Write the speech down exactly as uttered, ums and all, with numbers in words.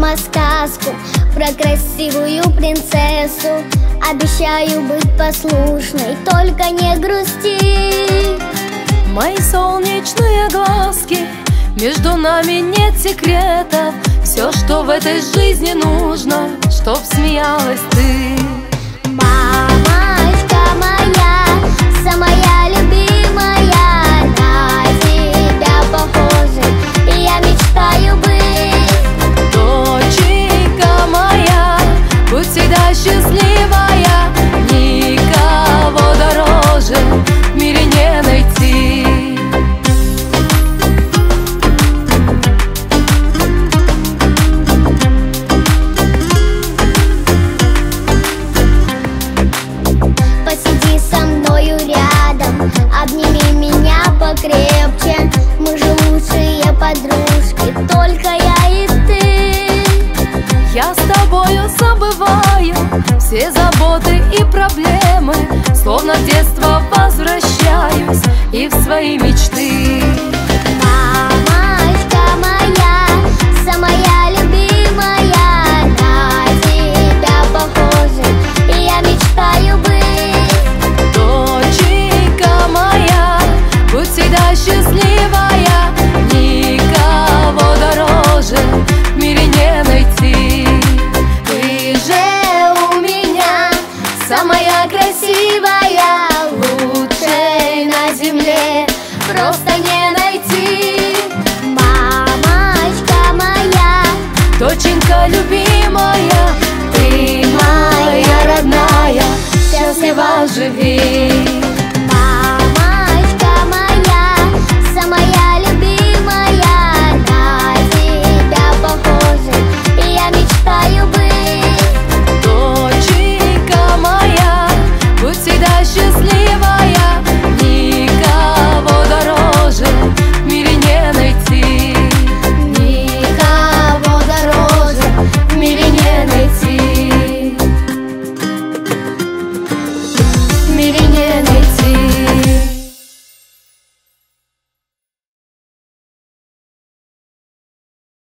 придумала сказку про красивую принцессу. Обещаю быть послушной, только не грусти. Мои солнечные глазки, между нами нет секретов. Все, что в этой жизни нужно, чтоб смеялась ты. Мамочка моя, самая любимая, на тебя похожа, и я мечтаю быть. Доченька моя, будь всегда счастливая, никого дороже в мире не найти. Посиди со мною рядом, обними меня покрепче. Мы же лучшие подружки, только я и ты. Я с тобою забываю все заботы и проблемы, словно в детство возвращаюсь и в свои мечты.